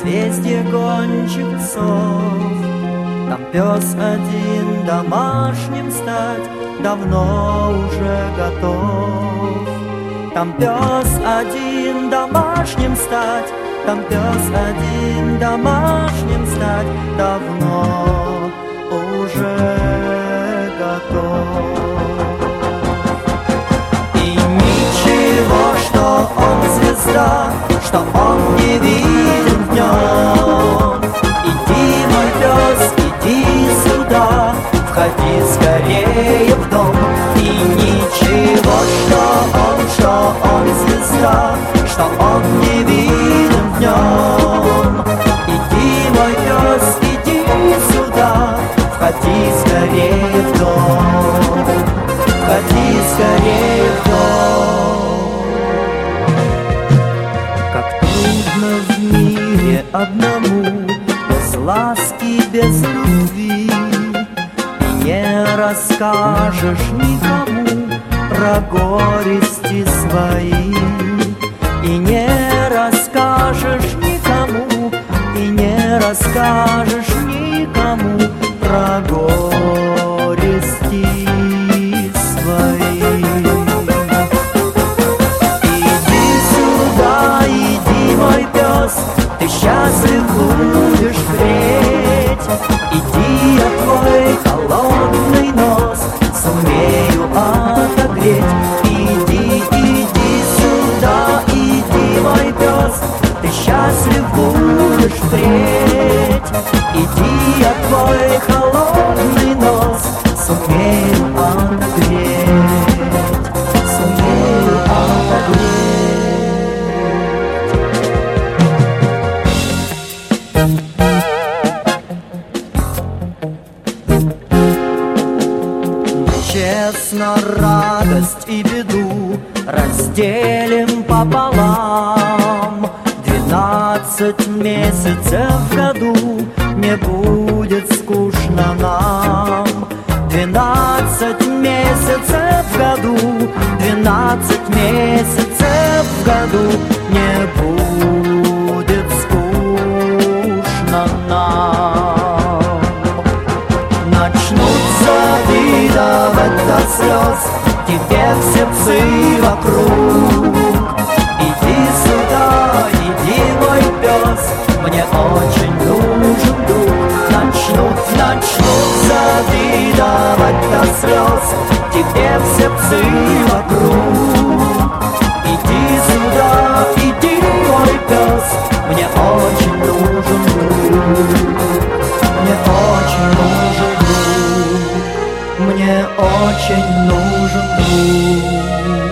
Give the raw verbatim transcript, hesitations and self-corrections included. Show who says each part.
Speaker 1: созвездие гончих псов. Там пес один домашним стать давно уже готов. Там пес один домашним стать, там пес один домашним стать давно уже готов. И ничего, что он звезда, что он не виден днем. Иди, мой пес, иди сюда, входи скорее в дом. И ничего, что он, что он звезда, что он не виден днем. Иди, мой пес, иди сюда, входи скорее в дом, входи скорее в дом. Как трудно в мире одному, без ласки, без любви. И не расскажешь никому про горести свои. И не расскажешь никому, и не расскажешь никому про горести свои. Иди сюда, иди, мой пес, ты счастлив будешь впредь. Иди, я твой холодный нос сумею отогреть. Иди, иди сюда, иди, мой пес, ты счастлив будешь впредь. Иди, я твой холодный нос сумею отогреть, сумею отогреть. Честно радость и беду разделим пополам. Двенадцать месяцев в году не будет скучно нам. Двенадцать месяцев в году, двенадцать месяцев в году не будет скучно нам. Начнут завидовать до слез тебе все псы вокруг. Иди сюда, иди, мой пес, мне очень нужен друг. Начнут, начнут завидовать до слез тебе все псы вокруг. Иди сюда, иди, мой пес, мне очень нужен друг. Мне очень нужен друг, мне очень нужен друг.